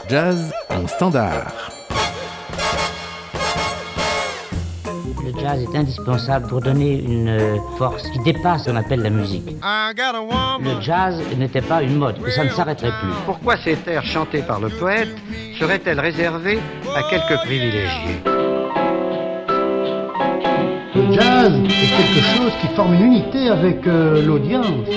Jazz en standard. Le jazz est indispensable pour donner une force qui dépasse ce qu'on appelle la musique. Le jazz n'était pas une mode, et ça ne s'arrêterait plus. Pourquoi ces airs chantés par le poète seraient-elles réservées à quelques privilégiés ? Le jazz est quelque chose qui forme une unité avec l'audience.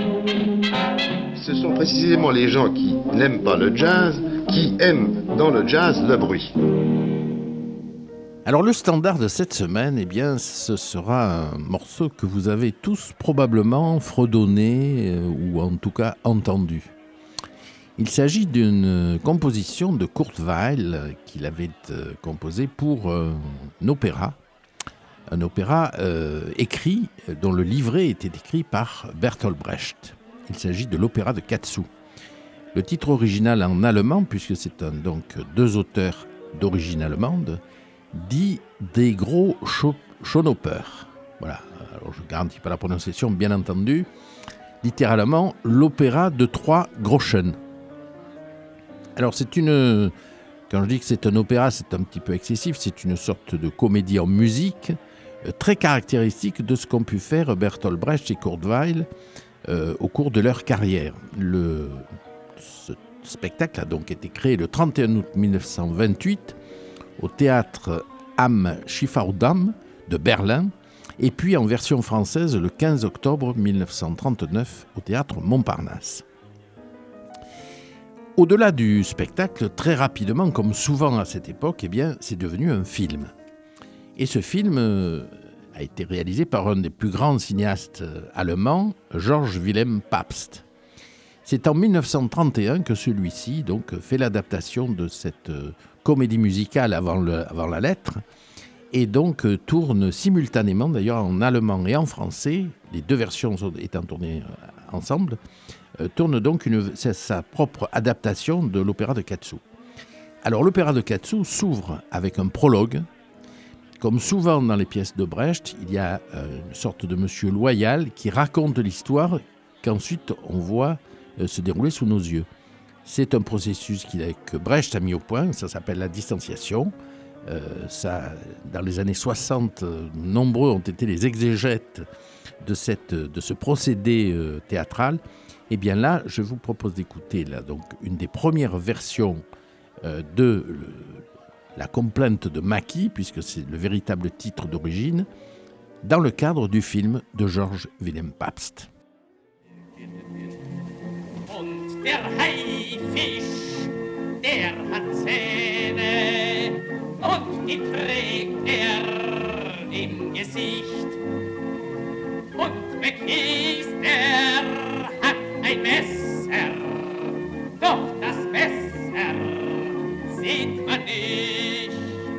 Ce sont précisément les gens qui n'aiment pas le jazz qui aiment dans le jazz le bruit. Alors le standard de cette semaine, eh bien, ce sera un morceau que vous avez tous probablement fredonné ou en tout cas entendu. Il s'agit d'une composition de Kurt Weill qu'il avait composée pour un opéra écrit, dont le livret était écrit par Bertolt Brecht. Il s'agit de l'opéra de Katsu. Le titre original en allemand, puisque c'est donc deux auteurs d'origine allemande, dit des gros Schonoper. Voilà, alors je ne garantis pas la prononciation, bien entendu. Littéralement, l'opéra de trois Groschen. Alors quand je dis que c'est un opéra, c'est un petit peu excessif, c'est une sorte de comédie en musique, très caractéristique de ce qu'ont pu faire Bertolt Brecht et Kurt Weill au cours de leur carrière. Ce spectacle a donc été créé le 31 août 1928 au théâtre Am Schieferdamm de Berlin, et puis en version française le 15 octobre 1939 au théâtre Montparnasse. Au-delà du spectacle, très rapidement, comme souvent à cette époque, eh bien, c'est devenu un film. Et ce film a été réalisé par un des plus grands cinéastes allemands, Georg Wilhelm Pabst. C'est en 1931 que celui-ci donc, fait l'adaptation de cette comédie musicale avant la lettre, et donc tourne simultanément, d'ailleurs en allemand et en français, les deux versions étant tournées ensemble, tourne donc sa propre adaptation de l'opéra de Katsu. Alors l'opéra de Katsu s'ouvre avec un prologue. Comme souvent dans les pièces de Brecht, il y a une sorte de monsieur loyal qui raconte l'histoire qu'ensuite on voit se dérouler sous nos yeux. C'est un processus que Brecht a mis au point, ça s'appelle la distanciation. Dans les années 60, nombreux ont été les exégètes de ce procédé théâtral. Et bien là, je vous propose d'écouter donc une des premières versions de la complainte de Mackie, puisque c'est le véritable titre d'origine, dans le cadre du film de Georg Wilhelm Pabst. Und der Haifisch, der hat Zähne und die trägt im Gesicht. Und Mackies, der hat ein Messer, doch das Messer sieht man nicht.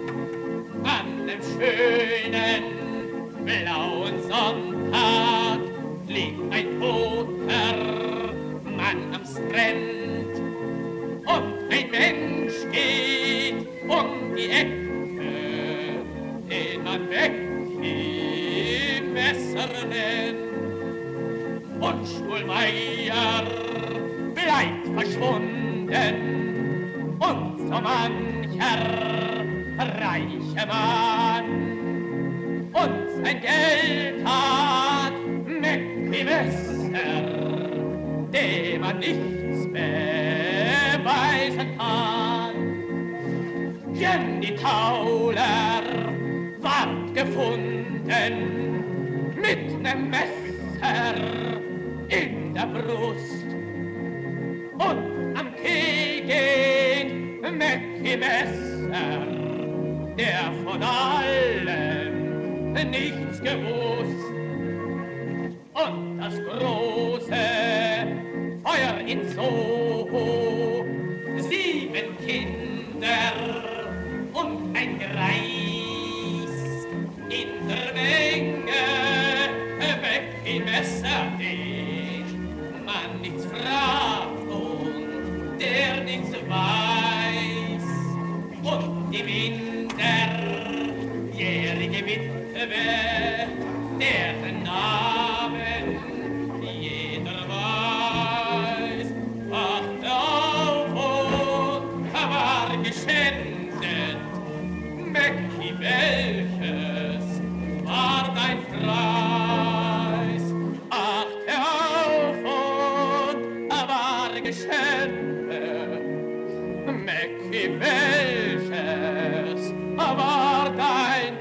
An dem schönen blauen Sonntag liegt ein toter Mann am Strand und ein Mensch geht um die Ecke, den man Mackie Messer nennt. Und Stuhlmeier bleibt verschwunden und so mancher reiche Mann. Und sein Geld hat Mackie Messer, dem man nichts beweisen kann. Jenny Tauler ward gefunden mit nem Messer in der Brust. Und am Kegel Mackie Messer, der von allem nichts gewusst. Und das große Feuer in Soho, 7 Kinder und ein Greis. In der Menge Mackie Messer, den man nichts fragt und der nichts weiß. Und die minderjährige Witwe, deren Namen jeder weiß. Ach, da Geschenke, Mäcki, welches war dein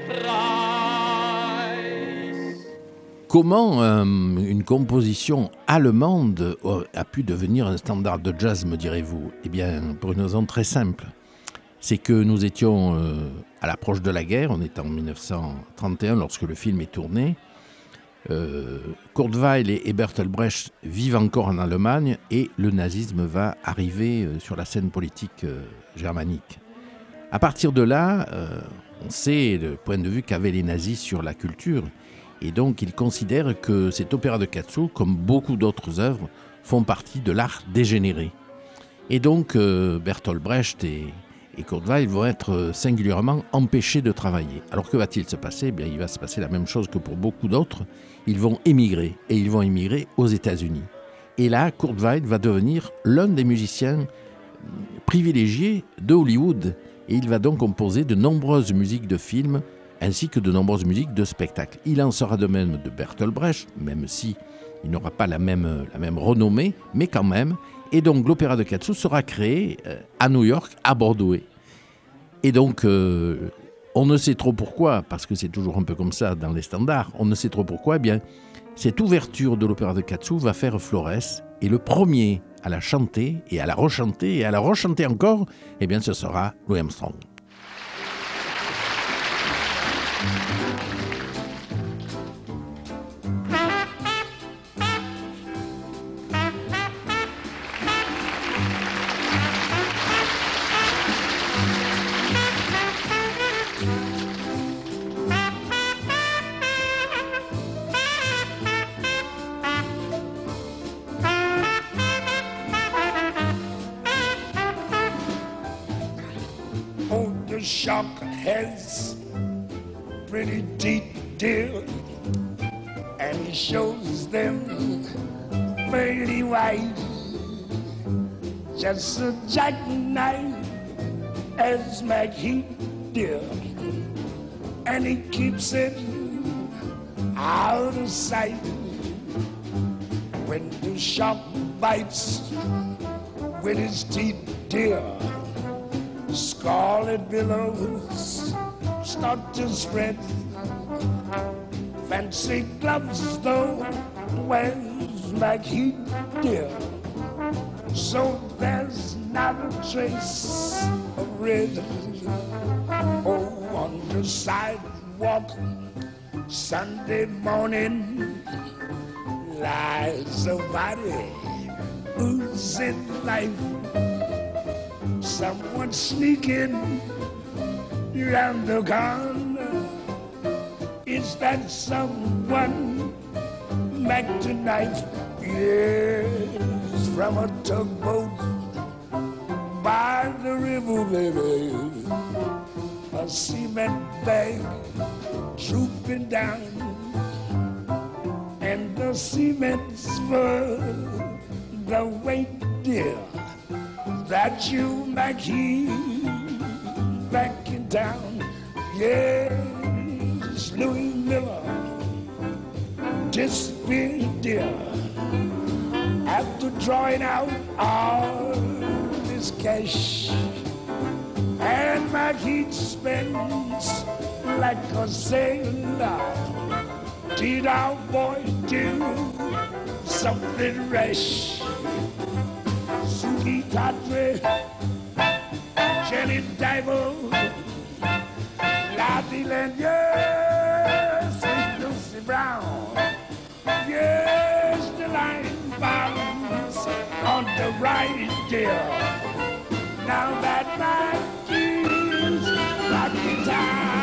Preis? Comment une composition allemande a pu devenir un standard de jazz, me direz-vous? Eh bien, pour une raison très simple. C'est que nous étions à l'approche de la guerre, on est en 1931 lorsque le film est tourné. Kurt Weill et Bertolt Brecht vivent encore en Allemagne et le nazisme va arriver sur la scène politique germanique. À partir de là, on sait le point de vue qu'avaient les nazis sur la culture et donc ils considèrent que cet opéra de Katsu, comme beaucoup d'autres œuvres, font partie de l'art dégénéré. Et donc Bertolt Brecht et Kurt Weill vont être singulièrement empêchés de travailler. Alors que va-t-il se passer ? Eh bien, il va se passer la même chose que pour beaucoup d'autres. Ils vont émigrer, et ils vont émigrer aux États-Unis. Et là, Kurt Weill va devenir l'un des musiciens privilégiés de Hollywood. Et il va donc composer de nombreuses musiques de films, ainsi que de nombreuses musiques de spectacles. Il en sera de même de Bertolt Brecht, même si il n'aura pas la même renommée, mais quand même. Et donc l'opéra de Katsu sera créé à New York, à Broadway. Et donc, on ne sait trop pourquoi, parce que c'est toujours un peu comme ça dans les standards, on ne sait trop pourquoi, eh bien, cette ouverture de l'opéra de Katsu va faire Flores, et le premier à la chanter, et à la rechanter, et à la rechanter encore, eh bien, ce sera Louis Armstrong. Shock has pretty deep deal, and he shows them pretty white, just a jackknife as McHeath did, and he keeps it out of sight. When the shark bites with his teeth, dear, scarlet billows start to spread. Fancy gloves though wears McHeath dear, so there's not a trace of red. Oh, on the sidewalk Sunday morning lies a body oozing life. Someone sneaking around the corner. Is that someone back tonight? Yes, from a tugboat by the river, baby. A cement bag trooping down, and the cement's for the weight, dear. That you, McHeath, back in town. Yes, Louis Miller disappeared, dear, after drawing out all his cash. And McHeath spends like a sailor. Did our boy do something rash? Suki Tatre, Jenny Dival, Lottie Land, yes, Sweet Lucy Brown, yes, the line bombs on the right, dear. Now that my keys rock guitar.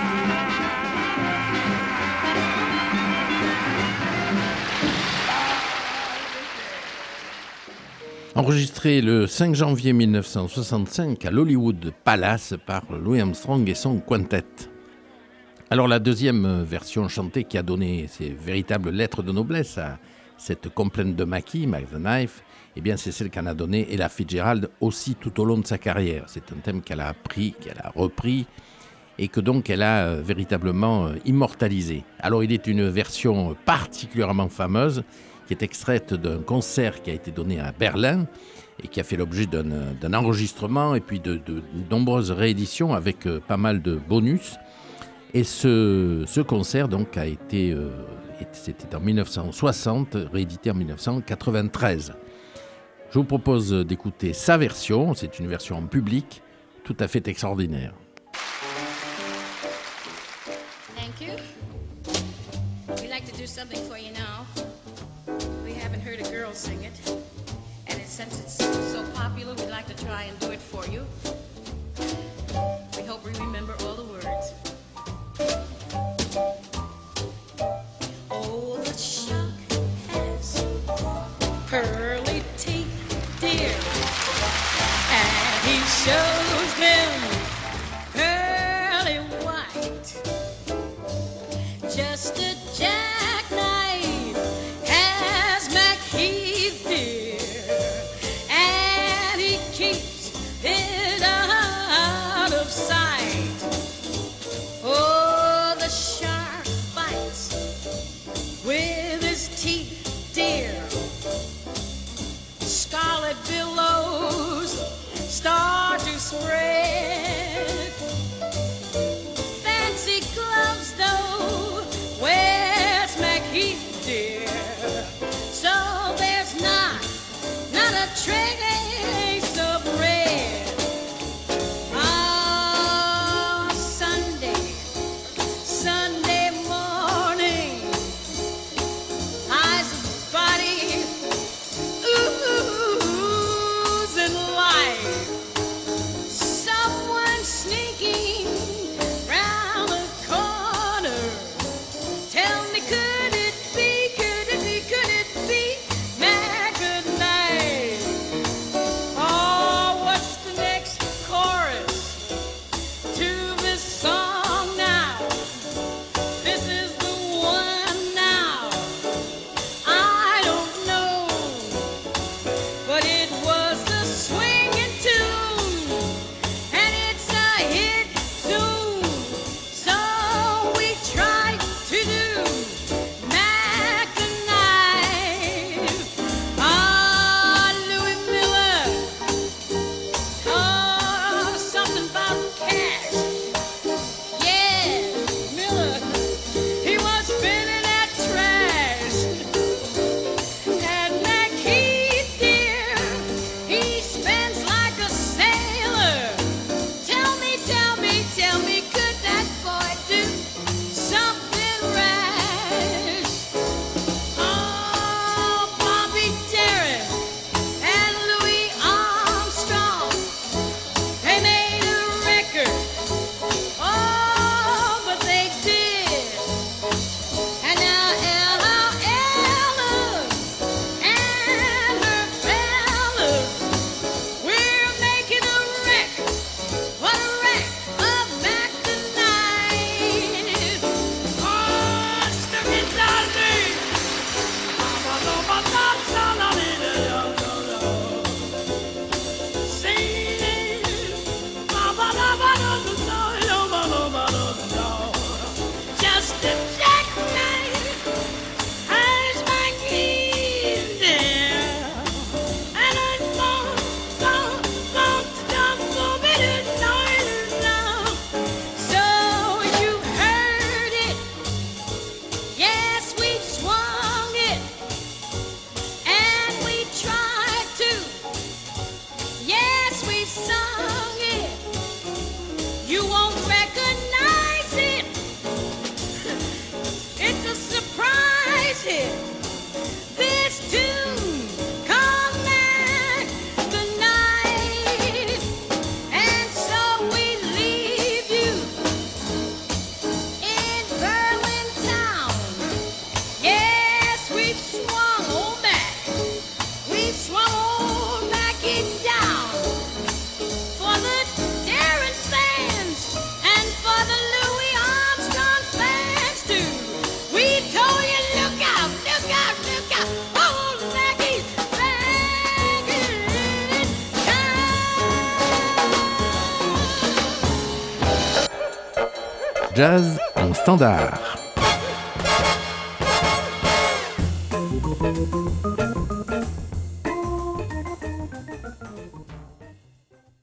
Enregistré le 5 janvier 1965 à l'Hollywood Palace par Louis Armstrong et son quintet. Alors la deuxième version chantée qui a donné ces véritables lettres de noblesse à cette complainte de Mackie, Mac the Knife, eh bien c'est celle qu'en a donnée Ella Fitzgerald aussi tout au long de sa carrière. C'est un thème qu'elle a appris, qu'elle a repris et que donc elle a véritablement immortalisé. Alors il est une version particulièrement fameuse qui est extraite d'un concert qui a été donné à Berlin et qui a fait l'objet d'un enregistrement et puis de nombreuses rééditions avec pas mal de bonus. Et ce concert donc a été, c'était en 1960, réédité en 1993. Je vous propose d'écouter sa version, c'est une version en public, tout à fait extraordinaire. Thank you. We'd like to do something for you now. We haven't heard a girl sing it. And since it's so popular, we'd like to try and do it for you. We hope we remember all the words. Oh, the shark has pearly teeth, dear, and he shows them pearly white. Just a jackknife has MacHeath, dear, and he keeps it out of sight. Oh, the shark bites with his teeth, dear. Scarlet billows start to spread. Fancy gloves, though, where's MacHeath, dear? So there's not a trace of red. Ah, Sunday morning, eyes of body oozing life. Someone sneaking round the corner. Tell me, could it be Mackinac? Oh, what's the next chorus to this song now? This is the one now. I don't know, but it was a swinging tune, and it's a hit soon. So we tried to do Mackinac. Ah, Louis Miller, oh, something about cash. Yeah, Miller, he was spinning that trash. And MacHeath, dear, he spends like a sailor. Tell me, could that boy do something rash? Oh, Bobby Darin and Louis Armstrong, they made a record. Oh, but they did. And now Ella and her fellas, we're making a wreck. What a wreck of Mackinac. Oh, stick it down me. Just a jackknife has MacHeath, dear, and it's so you heard it. Yes, we swung it, and we tried to. Yes, we sung it. You won't recognize it. It's a surprise hit. This tune called Mackinac. And so we leave you in Berlin town. Yes, we've swung old Mac. We've swung old Mackie down. For the Darren fans and for the Louis Armstrong fans too. We told you, look out, look out, look out. Old Mackie's back in town. Jazz en standard.